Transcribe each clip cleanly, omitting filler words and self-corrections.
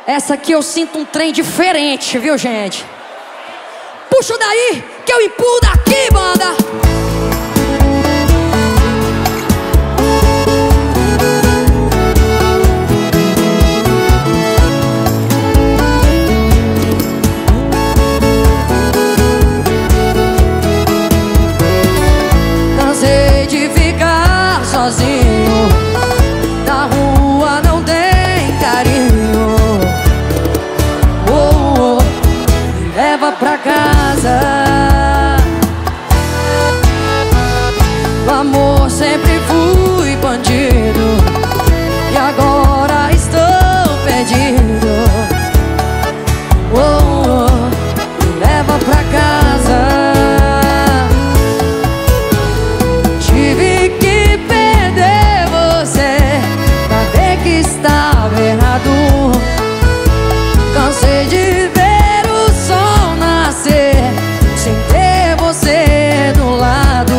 Essa aqui eu sinto um trem diferente, viu, gente? Puxa daí, que eu empurro daqui, banda! Cansei de ficar sozinho, na rua não tem carinho. Oh, oh, me leva pra casa. No amor sempre fui bandido e agora estou perdido. Oh, oh, me leva pra casa. Tive que perder você pra ver que estava errado. Cansei de ver o sol nascer sem ter você do lado.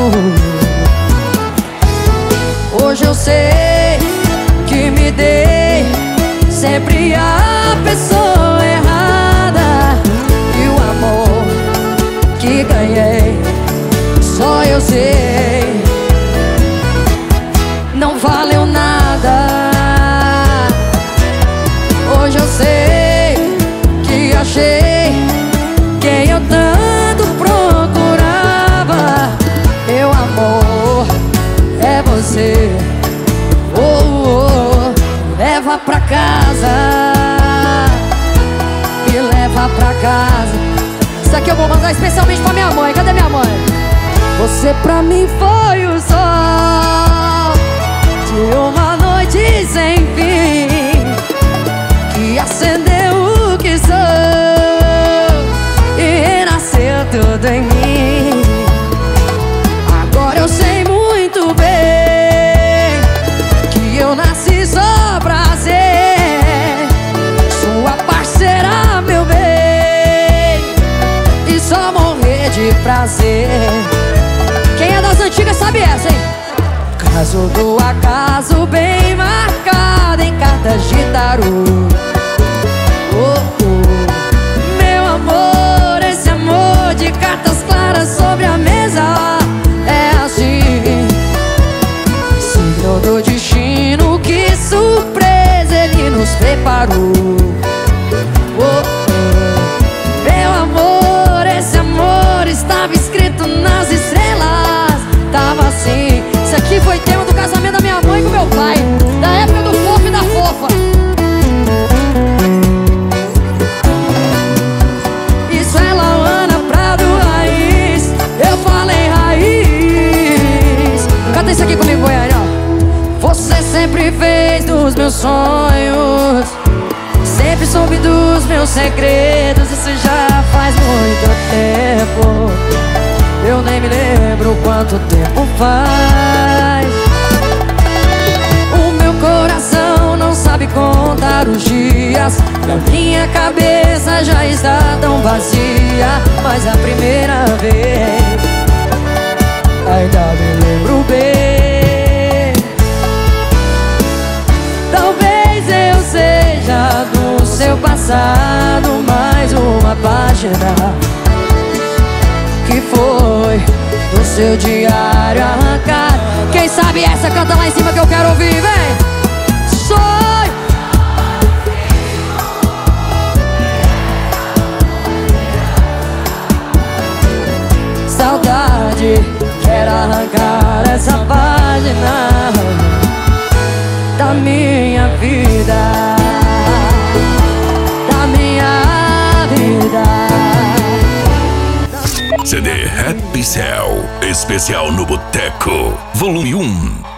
Hoje eu sei que me dei sempre a pessoa errada, e o amor que ganhei só eu sei não valeu nada. Hoje eu sei que achei quem eu tanto procurava. Meu amor é você. Oh, oh, leva pra casa, me leva pra casa. Isso aqui eu vou mandar especialmente pra minha mãe. Cadê minha mãe? Você pra mim foi o sol de uma noite sem fim, que acendeu o que sou e renasceu tudo em mim. Agora eu sei muito bem que eu nasci só pra ser sua parceira, meu bem, e só morrer de prazer. Quem é das antigas sabe essa, hein? Caso do acaso bem marcado em cartas de tarô. Oh, oh, meu amor, esse amor de cartas claras sobre a mesa é assim. Signo do destino, que surpresa ele nos preparou. Oh, oh, meu amor, esse amor estava escrito nas estrelas. Tava assim. Isso aqui foi tema do casamento da minha mãe com meu pai, da época do fofo e da fofa. Isso é Lauana Prado Raiz. Eu falei raiz. Canta isso aqui comigo, Goiânia. Você sempre fez dos meus sonhos, sempre soube dos meus segredos. Isso já faz muito tempo, eu nem me lembro quanto tempo faz. O meu coração não sabe contar os dias, e a minha cabeça já está tão vazia. Mas a primeira vez ainda me lembro bem. Talvez eu seja do seu passado mais uma página que foi do seu diário arrancar. Quem sabe essa canta lá em cima que eu quero ouvir, vem! Sonho! Saudade, quero arrancar essa página da minha vida, da minha vida. CD Happy Cell, especial no Boteco, volume 1.